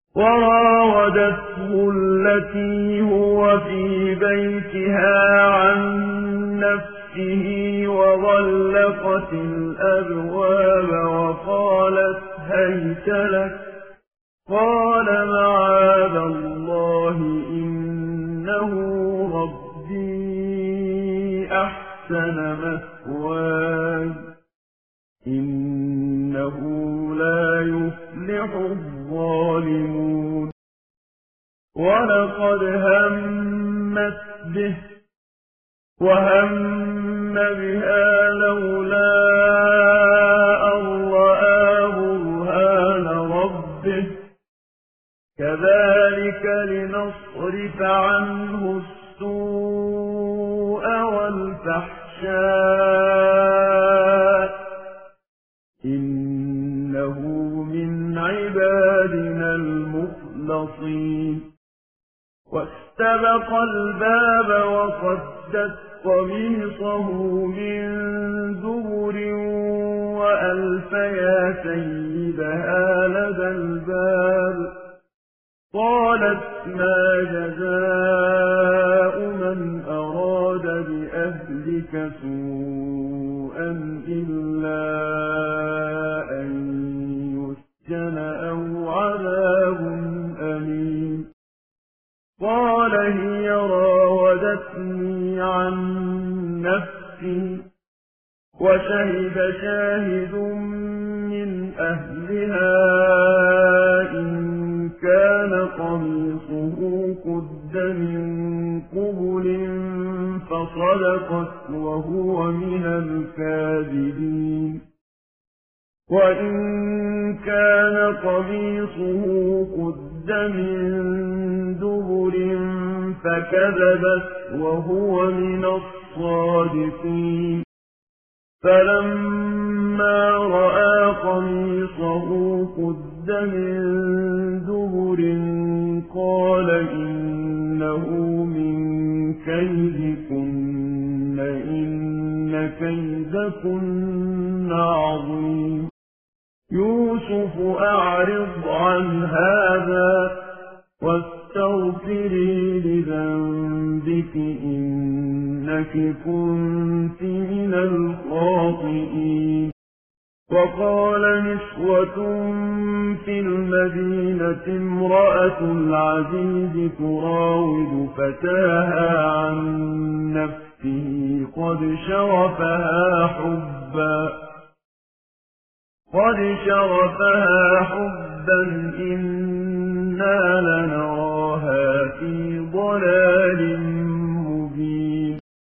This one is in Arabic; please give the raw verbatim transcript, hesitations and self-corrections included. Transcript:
وراودته التي هو في بيتها عن نفسه وغلقت الأبواب وقالت هيت لك قال معاذ الله إنه ربي أحسن مثواي إنه لا يفلح الظالمون ولقد همت به وهم بها لولا أن رأى برهان ربه كذلك لنصرف عنه السوء والفحشاء إنه من عبادنا المخلصين واستبق الباب وقدت قميصه من دبر وألف يا سيدها لدى الباب قالت ما جزاء من أراد بأهلك سوءا إلا أن يسجن أو عذاب أليم قال هي راودتني عن نفسي وشهد شاهد من أهلها إن كان قميصه قد من قبل فصدقت وهو من الكاذبين وإن كان قميصه قد من دبر فكذبت وهو من الصادقين فلما رأى قميصه قد من دبر قال إنه من كيدكن إن كيدكن عظيم يوسف أعرض عن هذا واستغفري لذنبك إنك كنت من الخاطئين وقال نسوة في المدينة امرأة العزيز تراود فتاها عن نفسه قد شغفها حبا قد شغفها حبا إنا لنراها في ضلال